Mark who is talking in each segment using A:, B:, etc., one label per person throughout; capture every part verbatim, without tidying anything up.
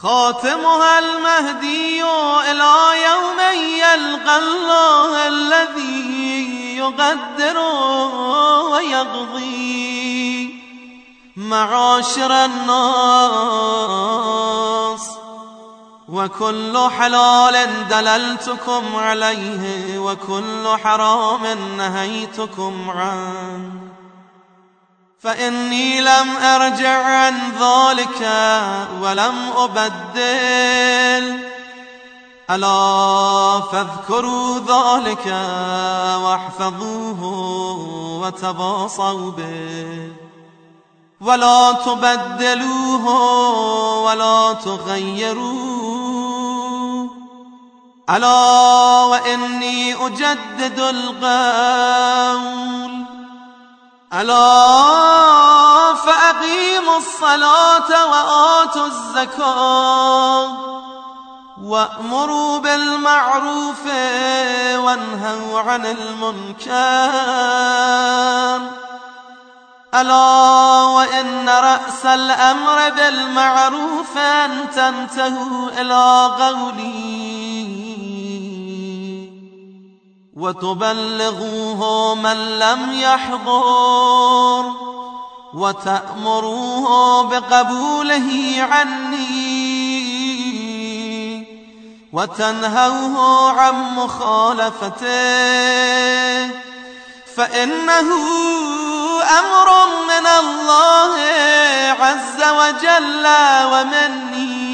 A: خاتمها المهدي إلى يوم يلقى الله الذي يقدر ويقضي. معاشر الناس، وكل حلال دللتكم عليه وكل حرام نهيتكم عنه، فإني لم أرجع عن ذلك ولم أبدل. ألا فاذكروا ذلك واحفظوه وتواصوا به، ولا تبدلوه ولا تغيروه. ألا وإني أجدد القول. ألا فأقيموا الصلاة وآتوا الزكاة وأمروا بالمعروف وانهوا عن المنكر. ألا وإن رأس الأمر بالمعروف أن تنتهوا إلى قولي وتبلغوه من لم يحضر، وتأمروه بقبوله عني، وتنهوه عن مخالفته، فإنه أمر من الله عز وجل ومني،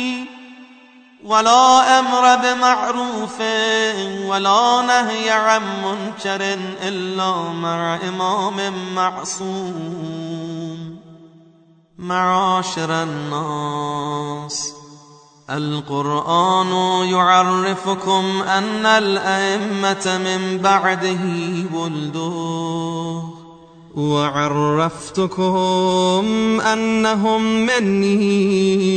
A: ولا أمر بمعروف ولا نهي عن منكر إلا مع إمام معصوم. معاشر الناس، القرآن يعرفكم أن الأئمة من بعده ولدوه، وعرفتكم أنهم مني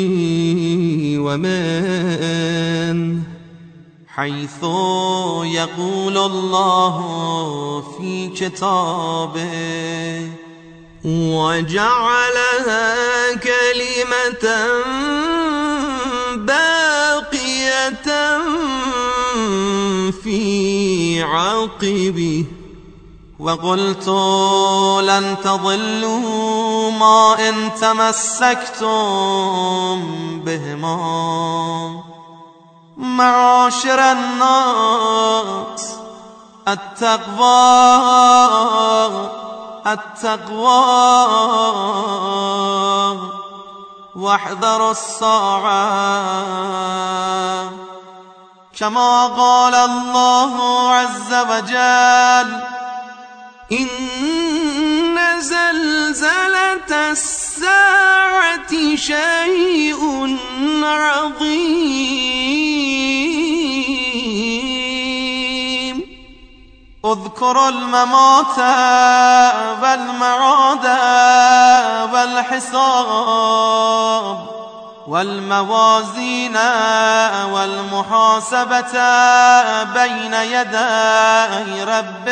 A: ومن، حيث يقول الله في كتابه وجعلها كلمة باقية في عقبه، وقلت لن تضلوا ما إن تمسكتم بهما. معاشر الناس، التقوى التقوى واحذروا الساعة، كما قال الله عز وجل إن زلزلة الساعة شيء عظيم. اذكروا الممات والمعاد والحساب والموازين والمحاسبة بين يدي رب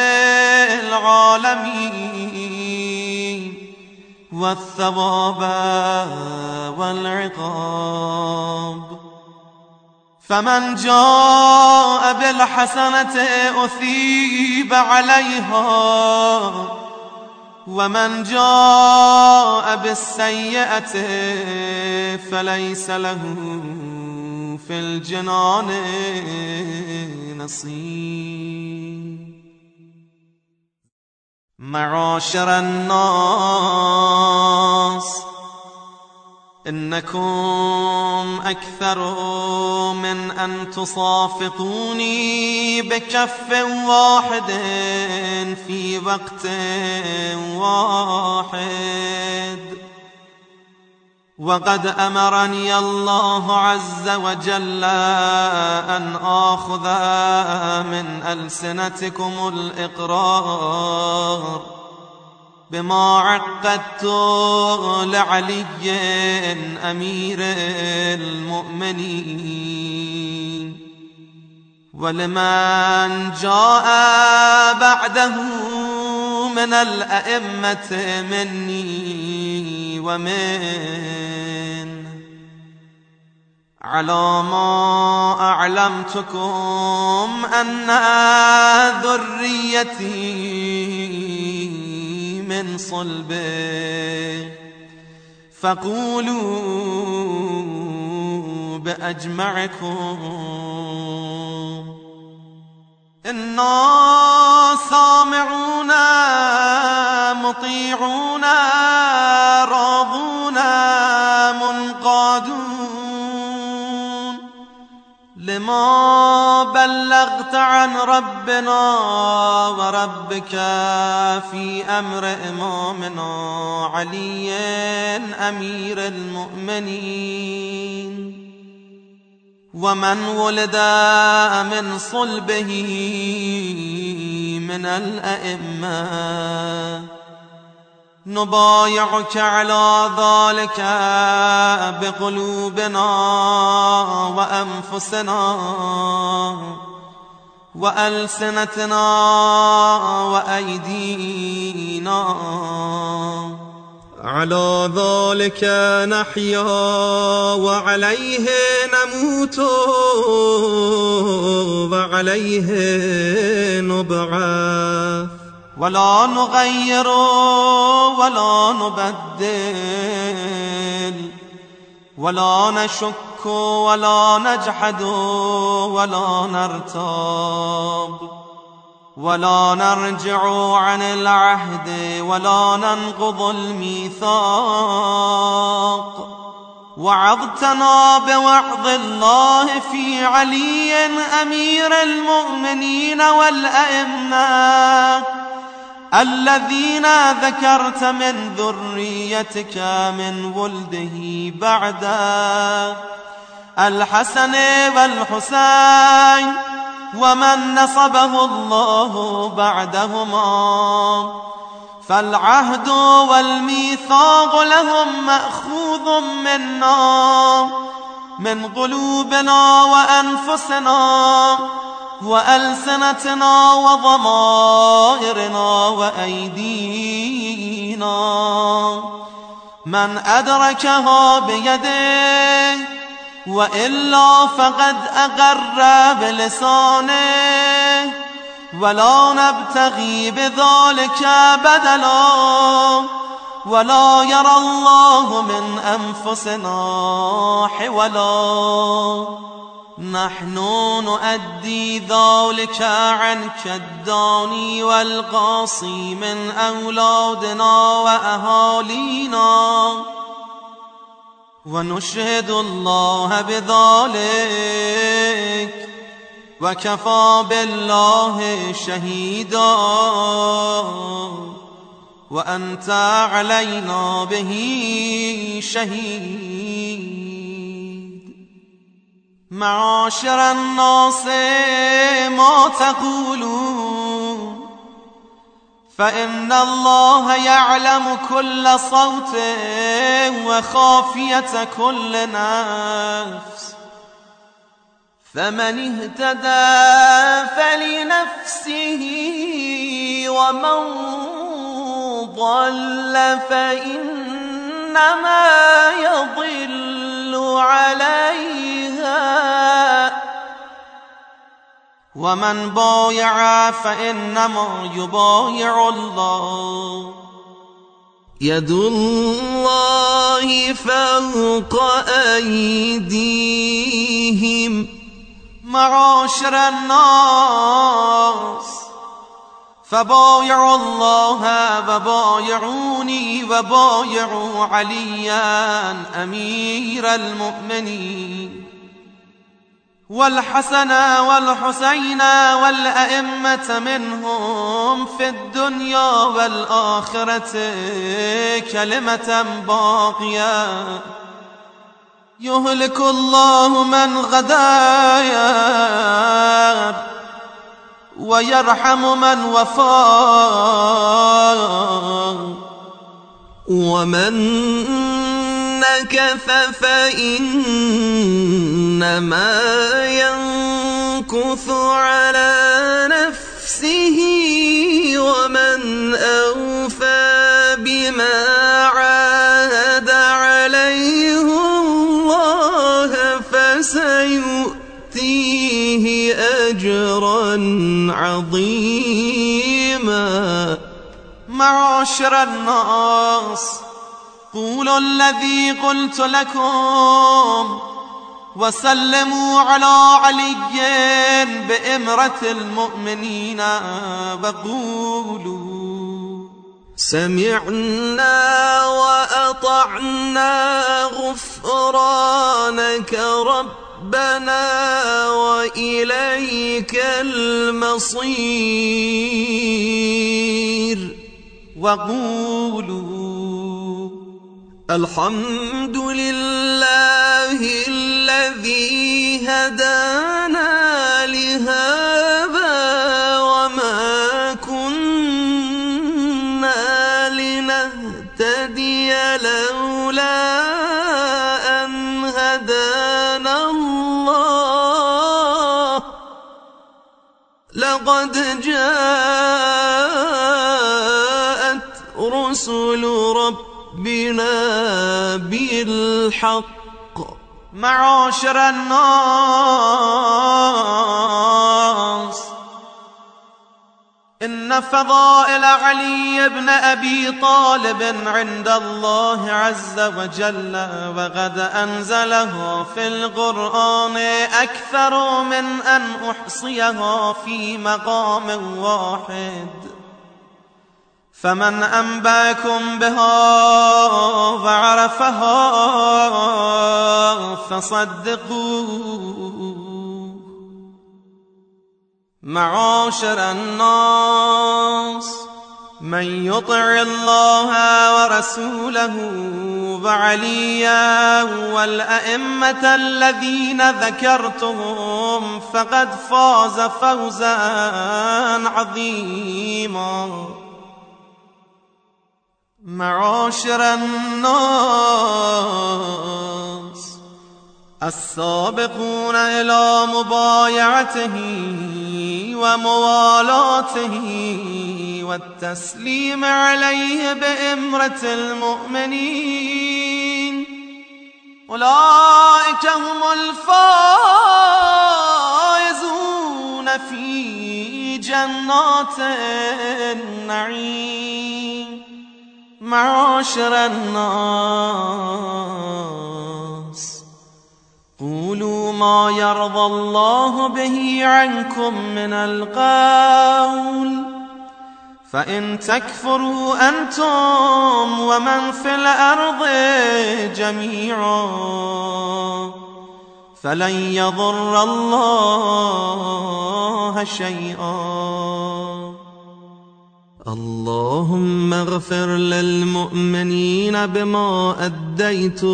A: العالمين، والثواب والعقاب. فمن جاء بالحسنة أثيب عليها، ومن جاء بالسيئة فليس له في الجنان نصيب. معاشر الناس، إنكم أكثر من أن تصافقوني بكف واحد في وقت واحد، وقد أمرني الله عز وجل أن آخذ من ألسنتكم الإقرار بما عقدت لعلي أمير المؤمنين، ولمن جاء بعده من الأئمة مني ومن. على ما أعلمتكم أن ذريتي من صلبه فقولوا بأجمعكم إنا سامعون مطيعون راضون منقادون لما بلغت عن ربنا وربك في أمر إمامنا علي أمير المؤمنين ومن ولد من صلبه من الأئمة نبايعك على ذلك بقلوبنا وأنفسنا وألسنتنا وأيدينا على ذلك نحيا وعليه نموت وعليه نبعث ولا نغير ولا نبدل ولا نشك ولا نجحد ولا نرتاب ولا نرجع عن العهد ولا ننقض الميثاق وعظتنا بوعظ الله في علي أمير المؤمنين والأئمة الذين ذكرت من ذريتك من ولده بعد الحسن والحسين ومن نصبه الله بعدهما فالعهد والميثاق لهم مأخوذ منا من قلوبنا وأنفسنا وألسنتنا وضمائرنا وأيدينا من أدركها بيده وإلا فقد أقر بلسانه ولا نبتغي بذلك بدلا ولا يرى الله من أنفسنا حولا نحن نؤدي ذلك عنك الداني والقاصي من أولادنا وأهالينا ونشهد الله بذلك وكفى بالله شهيدا وأنت علينا به شهيد. معاشر الناس ما تقولون فإن الله يعلم كل صوت وخافية كل نفس فمن اهتدى فلنفسه ومن ضل فإنما يضل عليها ومن بايع فإنما يبايع الله يد الله فوق أيديهم. معاشر الناس فبايعوا الله وبايعوني وبايعوا عليا أمير المؤمنين والحسن والحسين والأئمة منهم في الدنيا والآخرة كلمة باقية يهلك الله من غداير ويرحم من وفار ومن نكث فإنما ينكث على نفسه ومن أوفى بما عاهد عليه الله فسيؤتيه أجرا عظيما.
B: معاشر الناس، قولوا الذي قلت لكم وسلموا على علي بإمرة المؤمنين وقولوا
A: سمعنا وأطعنا غفرانك ربنا وإليك المصير.
B: وقولوا
A: الحمد لله الذي هدانا لهذا وما كنا لنهتدي لولا أن هدانا الله لقد جاءت رسل ربنا بالحق.
B: معاشر الناس، إن فضائل علي بن أبي طالب عند الله عز وجل وقد أنزله في القرآن أكثر من أن أحصيها في مقام واحد، فمن أنباكم بها وعرفها فصدقوه. معاشر الناس، من يطع الله ورسوله وعليا والأئمة الذين ذكرتهم فقد فاز فوزا عظيما. معاشر الناس، السابقون إلى مبايعته وموالاته والتسليم عليه بإمرة المؤمنين أولئك هم الفائزون في جنات النعيم. معاشر الناس، قولوا ما يرضى الله به عنكم من القول، فإن تكفروا أنتم ومن في الأرض جميعا فلن يضر الله شيئا.
A: اللهم اغفر للمؤمنين بما أديت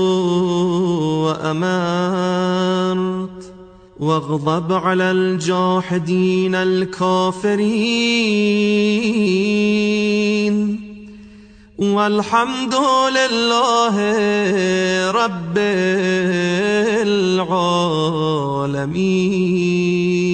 A: وأمرت، واغضب على الجاحدين الكافرين، والحمد لله رب العالمين.